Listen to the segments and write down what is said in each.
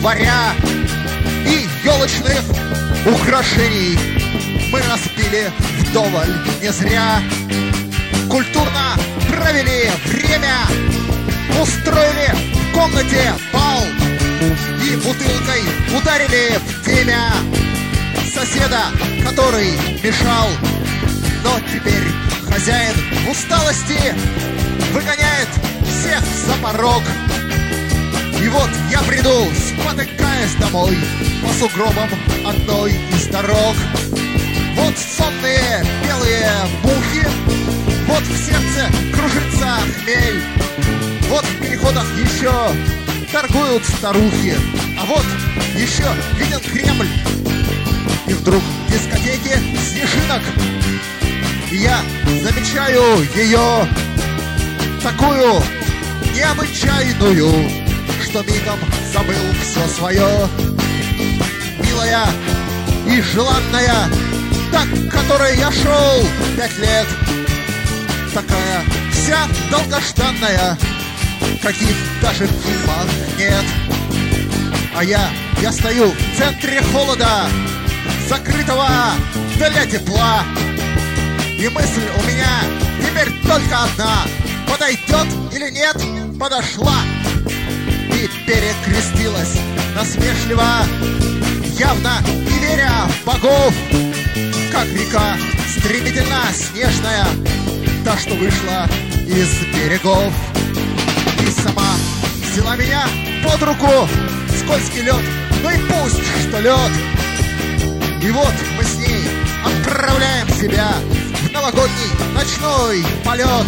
января и елочных украшений мы распили вдоволь не зря. Культурно провели время, устроили в комнате бал и бутылкой ударили в темя соседа, который мешал. Но теперь хозяин в усталости выгоняет всех за порог. И вот я приду, спотыкаясь домой по сугробам одной из дорог. Вот сонные белые мухи, вот в сердце кружится хмель, вот в переходах еще торгуют старухи, а вот еще виден Кремль. И вдруг в дискотеке снежинок, и я замечаю ее, такую необычайную, что мигом забыл все свое. Милая и желанная, так, к которой я шел 5 лет, такая вся долгожданная, каких даже в фильмах нет. А я стою в центре холода, закрытого для тепла, и мысль у меня теперь только одна: подойдет или нет, подошла. И перекрестилась насмешливо, явно не веря в богов, как река стремительно снежная, та, что вышла из берегов. И сама взяла меня под руку, скользкий лед, ну и пусть, что лед. И вот мы с ней отправляем себя в новогодний ночной полет.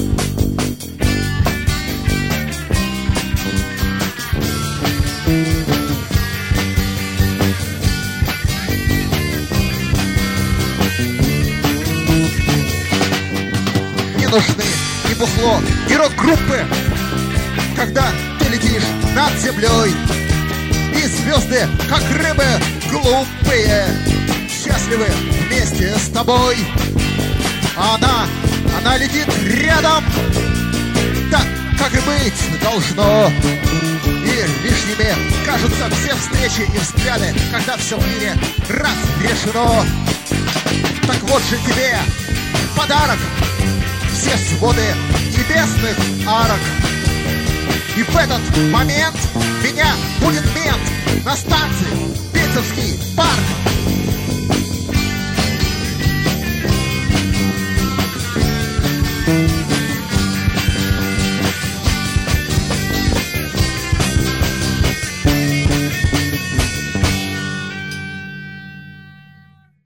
Не нужны ни бухло, ни рок-группы, когда ты летишь над землей, и звезды, как рыбы глупые, счастливы вместе с тобой. А она летит рядом, так, как и быть должно. И лишними кажутся все встречи и взгляды, когда все в мире разрешено. Так вот же тебе подарок, все своды небесных арок. И в этот момент меня будет мент на станции